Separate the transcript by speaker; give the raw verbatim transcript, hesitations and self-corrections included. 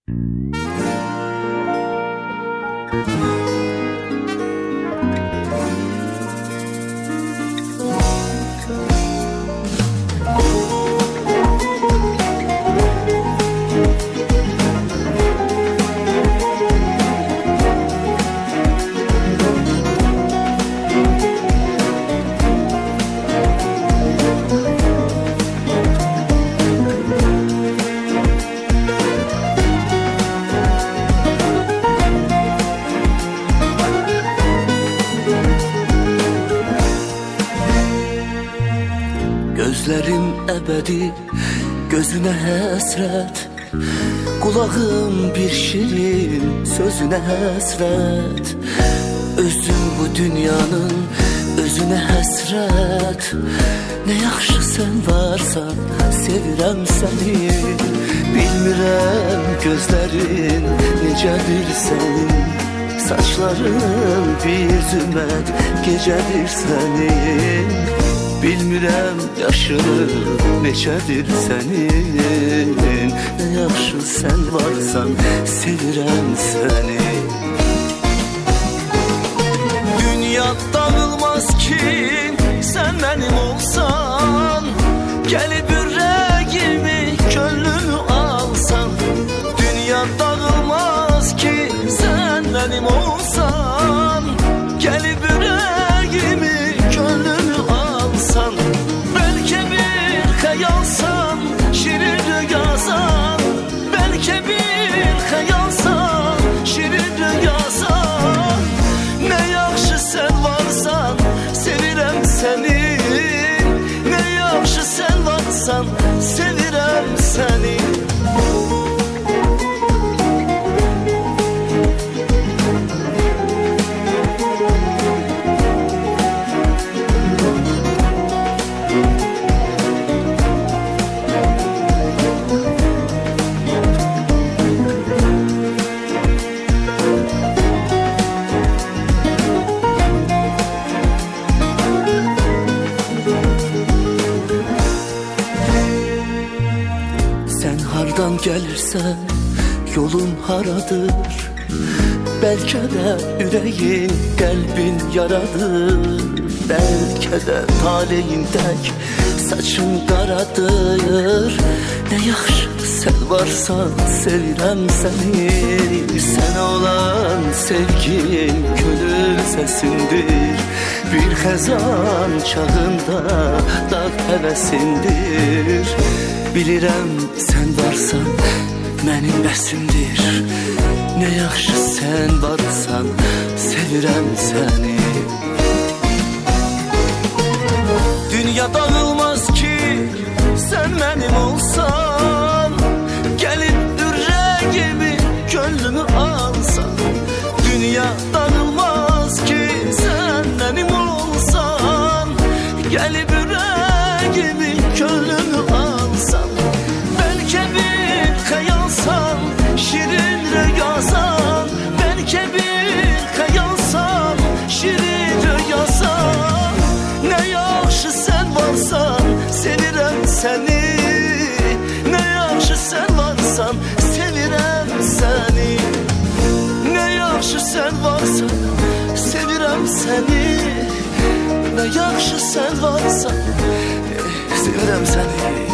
Speaker 1: Gözlerim ebedi, gözüne hasret. Kulağım bir şirin, sözüne hasret. Özüm bu dünyanın, özüne hasret. Ne yaxşı sen varsan, sevirəm seni. Bilmirəm gözlerin necədir senin. Saçların bir zümrət gecədir senin. Bilmirəm yaşını neçədir sənin. Ne yaxşı sən varsan, sevirəm səni. Dünya dağılmaz ki sən mənim olsan. Gəlib ürəyimi, könlümü alsan. Dünya dağılmaz ki sən mənim olsan. Gəlib ürəyimi, könlümü alsan. Belki bir hayalsan, şirin rüyasan. Belki bir hayalsan, şirin rüyasan. Ne yaxşı sen varsan, sevirəm seni. Ne yaxşı sen varsan, sevirəm seni. Hardan gəlirsən, yolun haradır? Bəlkə də ürəyin, qəlbin yaradır. Bəlkə də taleyin tək, saçın qaradır. Ne yaxşı sən varsan, sevirəm səni. Sənə olan sevgim könül səsindir. Bir xəzan çağında dağ həvəsindir. Bilirəm sən varsan, mənim bəsimdir. Ne yaxşı sən varsan, sevirəm səni. Dünya dağılmaz ki sən mənim olsan. Gəlib ürəyimi, könlümü alsan. Dünya dağılmaz ki sən mənim olsan. Gəlib ürəyimi, könlümü alsan. Belki bir hayalsan, şirin rüyasan. Belki bir hayalsan, şirin rüyasan. Ne yaxşı sen varsan, sevirəm seni. Ne yaxşı sen varsan, sevirəm seni. Ne yaxşı sen varsan, sevirəm seni. Ne yaxşı sen varsan, sevirəm seni.